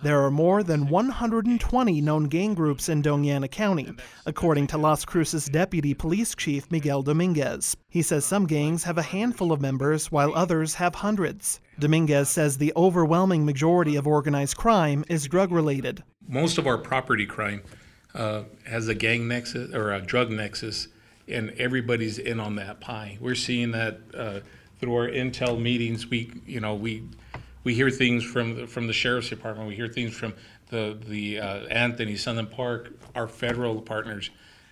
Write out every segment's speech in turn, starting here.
There are more than 120 known gang groups in Doñana County, according to Las Cruces Deputy Police Chief Miguel Dominguez. He says some gangs have a handful of members while others have hundreds. Dominguez says the overwhelming majority of organized crime is drug-related. Most of our property crime has a gang nexus or a drug nexus, and everybody's in on that pie. We're seeing that through our intel meetings. We hear things from the sheriff's department. We hear things from the Anthony, Sunland Park, our federal partners.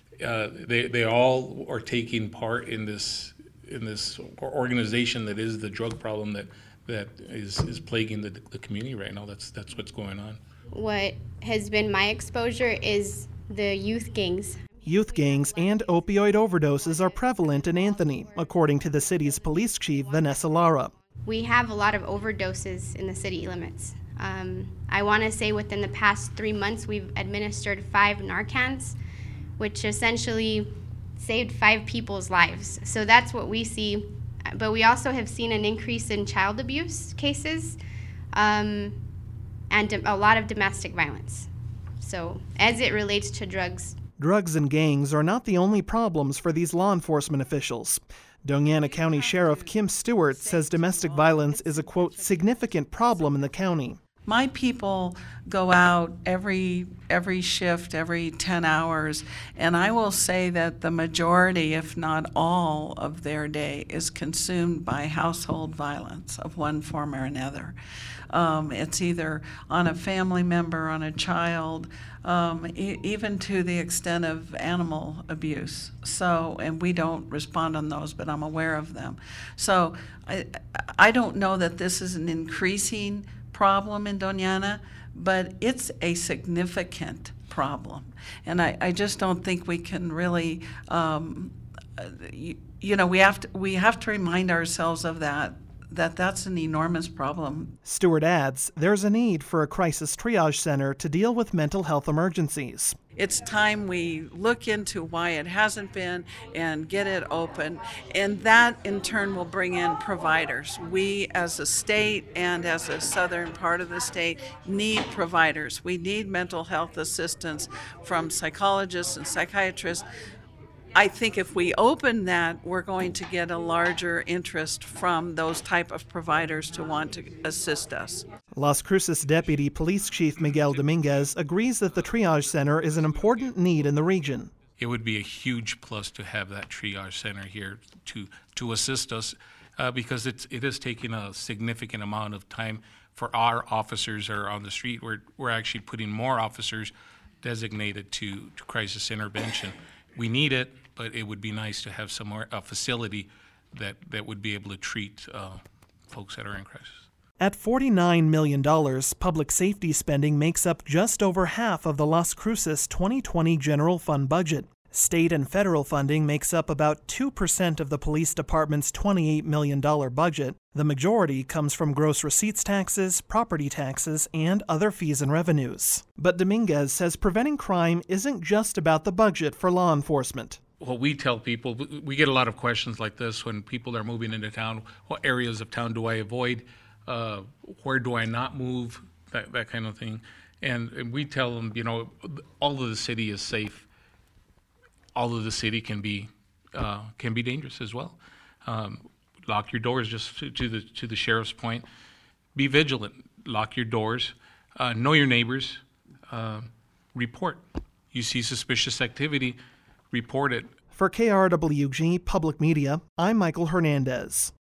They all are taking part in this organization that is the drug problem that is plaguing the community right now. That's what's going on. What has been my exposure is the youth gangs. Youth gangs and opioid overdoses are prevalent in Anthony, according to the city's police chief, Vanessa Lara. We have a lot of overdoses in the city limits. I want to say within the past 3 months, we've administered 5 Narcans, which essentially saved 5 people's lives. So that's what we see. But we also have seen an increase in child abuse cases and a lot of domestic violence. So as it relates to drugs. Drugs and gangs are not the only problems for these law enforcement officials. Doñana County Sheriff Kim Stewart says domestic violence is a, quote, significant problem in the county. My people go out every shift, every 10 hours, and I will say that the majority, if not all, of their day is consumed by household violence of one form or another. It's either on a family member, on a child, even to the extent of animal abuse. So, and we don't respond on those, but I'm aware of them. So I don't know that this is an increasing problem in Doñana, but it's a significant problem. And I just don't think we can really, we have to remind ourselves of that's an enormous problem. Stewart adds there's a need for a crisis triage center to deal with mental health emergencies. It's time we look into why it hasn't been and get it open, and that in turn will bring in providers. We as a state and as a southern part of the state need providers. We need mental health assistance from psychologists and psychiatrists. I think if we open that, we're going to get a larger interest from those type of providers to want to assist us. Las Cruces Deputy Police Chief Miguel Dominguez agrees that the triage center is an important need in the region. It would be a huge plus to have that triage center here to assist us because it is taking a significant amount of time for our officers that are on the street. We're actually putting more officers designated to crisis intervention. We need it, but it would be nice to have a facility that would be able to treat folks that are in crisis. At $49 million, public safety spending makes up just over half of the Las Cruces 2020 general fund budget. State and federal funding makes up about 2% of the police department's $28 million budget. The majority comes from gross receipts taxes, property taxes, and other fees and revenues. But Dominguez says preventing crime isn't just about the budget for law enforcement. What we tell people, we get a lot of questions like this when people are moving into town. What areas of town do I avoid? Where do I not move? That kind of thing. And we tell them, all of the city is safe. All of the city can be dangerous as well. Lock your doors. Just to the sheriff's point, be vigilant. Lock your doors. Know your neighbors. Report. You see suspicious activity, report it. For KRWG Public Media, I'm Michael Hernandez.